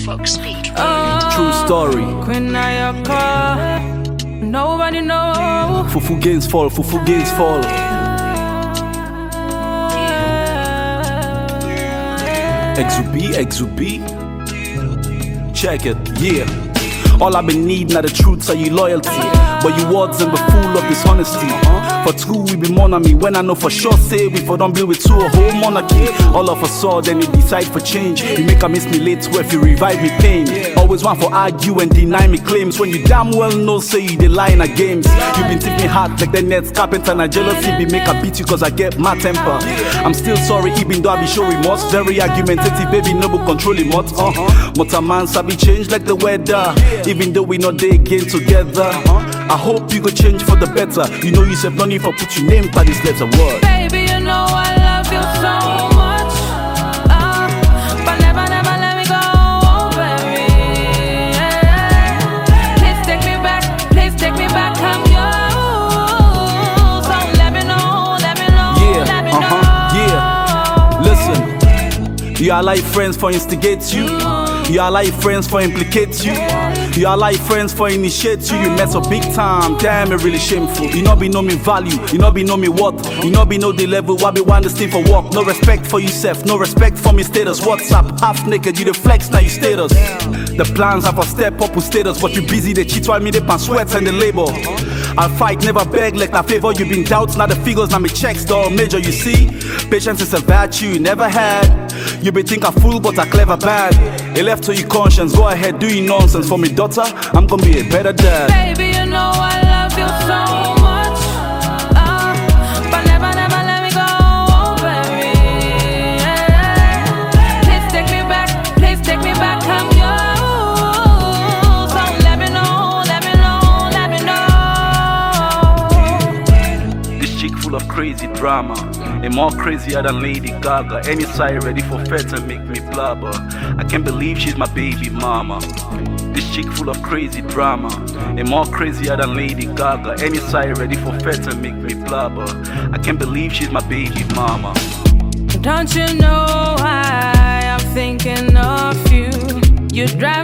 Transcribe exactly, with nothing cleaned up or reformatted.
Fox Beat. Oh, true story. When I call, nobody knows. Fufu gains fall, fufu gains fall. Exubi, Exubi. Check it, yeah. All I've been needing are the truths, are you loyalty. But you words and be full of dishonesty. For two, we be more on me when I know for sure say we for don't build with two a whole monarchy. All of a sudden, you decide for change. You make a miss me late, so if you revive me pain. Always want for argue and deny me claims. When you damn well know, say you the lie in a games. You been tip me hard like the Nets carpenter. And jealousy be make a beat you cause I get my temper. I'm still sorry, even though I be sure remorse. Very argumentative, baby, no book controlling much. Uh-huh. But a man sabi change like the weather. Even though we not there again together. I hope you go change for the better. You know you said no need for put your name by this letter word. Baby, you know I love you so much. Uh, but never, never let me go, baby. Please take me back, please take me back, I'm yours. So let me know, let me know, yeah, let me uh-huh, know. Yeah, listen. You are like friends for instigate you. You are like friends for implicate you. You are like friends for initiate you. You mess up big time, damn it really shameful. You not be know me value, you not be know me what. You not be know the level why be want to stay for work. No respect for yourself, no respect for me status. What's up, half naked, you the flex, now you status. The plans have a step up with status, but you busy, they cheat while me they pan sweats and the labor. I'll fight, never beg like a favor. You been doubts, now the figures, now me checks, though major, you see. Patience is a virtue you never had. You be think a fool, but a clever bad. It left to your conscience, go ahead, do your nonsense. For me daughter, I'm gonna be a better dad. Baby, you know I love you so much. Uh, but never, never let me go, baby. Please take me back, please take me back, I'm yours. So let me know, let me know, let me know. This chick full of crazy drama, and more crazier than Lady Gaga. Any side ready for fete and make me blabber. I can't believe she's my baby mama. This chick full of crazy drama, and more crazier than Lady Gaga. Any side ready for fete and make me blabber. I can't believe she's my baby mama. Don't you know I am thinking of you? You drive